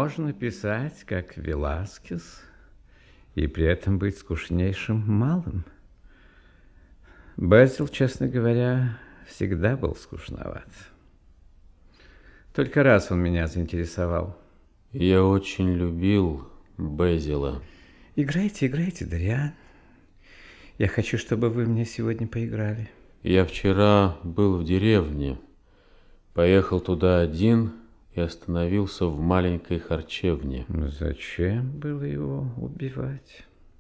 можно писать, как Веласкес, и при этом быть скучнейшим малым? Безил, честно говоря, всегда был скучноват. Только раз он меня заинтересовал. Я очень любил Безила. Играйте, играйте, Дориан. Я хочу, чтобы вы мне сегодня поиграли. Я вчера был в деревне, поехал туда один и остановился в маленькой харчевне. Зачем было его убивать?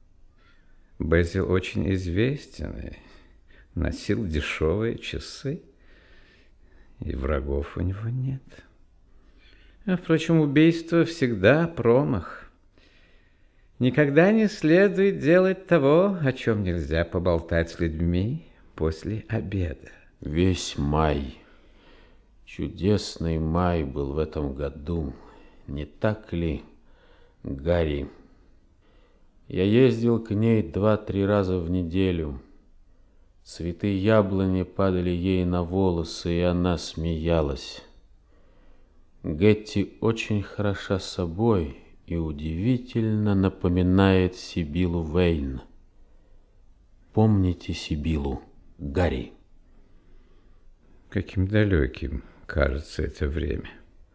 Безил очень известен и носил дешевые часы, и врагов у него нет. А, впрочем, убийство всегда промах. Никогда не следует делать того, о чем нельзя поболтать с людьми после обеда. Весь май, чудесный май был в этом году, не так ли, Гарри? Я ездил к ней 2-3 раза в неделю. Цветы яблони падали ей на волосы, и она смеялась. Гетти очень хороша собой и удивительно напоминает Сибилу Вейн. Помните Сибилу, Гарри? Каким далеким кажется это время.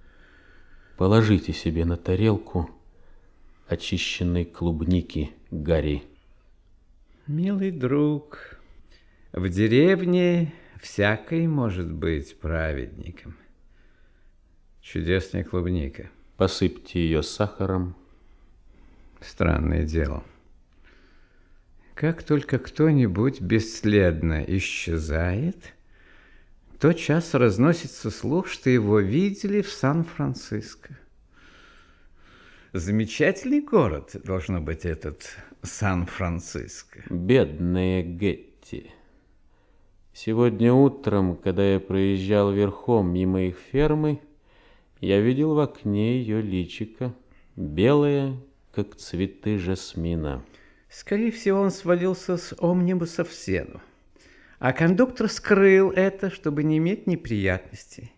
Положите себе на тарелку очищенной клубники, Гарри. Милый друг, в деревне всякий может быть праведником. Чудесная клубника. Посыпьте ее сахаром. Странное дело. Как только кто-нибудь бесследно исчезает, тотчас разносится слух, что его видели в Сан-Франциско. Замечательный город должно быть этот Сан-Франциско. Бедная Гетти. Сегодня утром, когда я проезжал верхом мимо их фермы, я видел в окне ее личико, белое, как цветы жасмина. Скорее всего, он свалился с омнибуса в сену, а кондуктор скрыл это, чтобы не иметь неприятностей.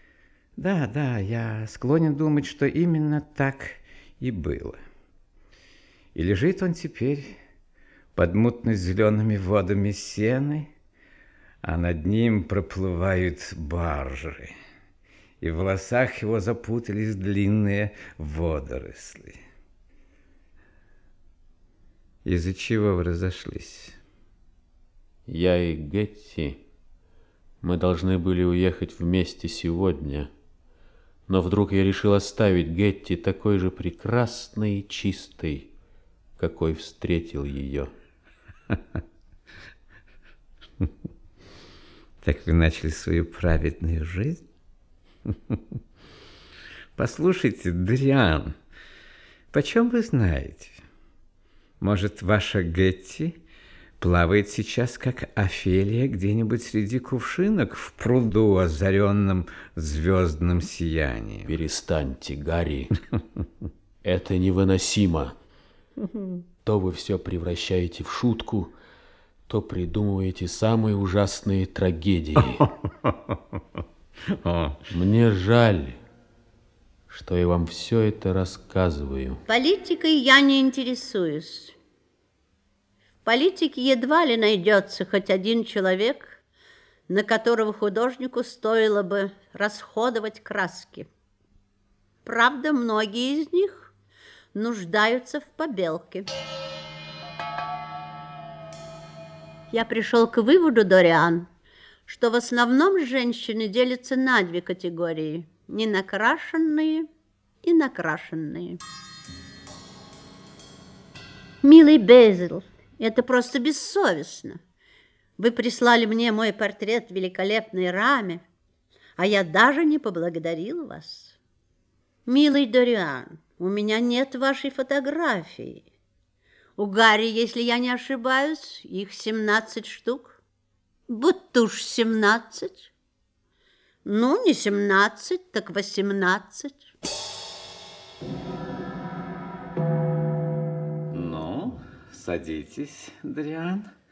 Да, я склонен думать, что именно так и было. И лежит он теперь под мутно-зелеными водами Сены, а над ним проплывают баржи, и в волосах его запутались длинные водоросли. Из-за чего вы разошлись? Я и Гетти, мы должны были уехать вместе сегодня, но вдруг я решил оставить Гетти такой же прекрасной и чистой, какой встретил ее. Так вы начали свою праведную жизнь? Послушайте, Дориан, почем вы знаете? Может, ваша Гетти плавает сейчас, как Офелия, где-нибудь среди кувшинок в пруду, озаренном звездным сиянием? Перестаньте, Гарри. Это невыносимо. То вы все превращаете в шутку, то придумываете самые ужасные трагедии. Мне жаль, что я вам все это рассказываю. Политикой я не интересуюсь. В политике едва ли найдется хоть один человек, на которого художнику стоило бы расходовать краски. Правда, многие из них нуждаются в побелке. Я пришел к выводу, Дориан, что в основном женщины делятся на две категории – ненакрашенные и накрашенные. Милый Безил, это просто бессовестно. Вы прислали мне мой портрет в великолепной раме, а я даже не поблагодарил вас. Милый Дориан, у меня нет вашей фотографии. У Гарри, если я не ошибаюсь, их 17 штук. Будто уж 17. Ну, не 17, так 18. Ну, садитесь, Дориан.